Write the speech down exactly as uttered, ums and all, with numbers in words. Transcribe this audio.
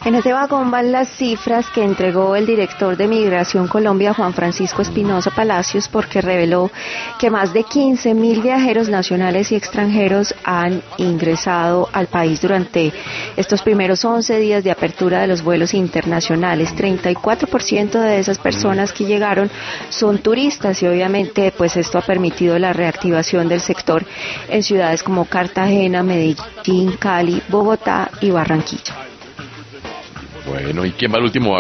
En ese vagón van las cifras que entregó el director de Migración Colombia, Juan Francisco Espinosa Palacios, porque reveló que más de quince mil viajeros nacionales y extranjeros han ingresado al país durante estos primeros once días de apertura de los vuelos internacionales. treinta y cuatro por ciento de esas personas que llegaron son turistas y obviamente pues esto ha permitido la reactivación del sector en ciudades como Cartagena, Medellín, Cali, Bogotá y Barranquilla. Bueno, ¿y quién va al último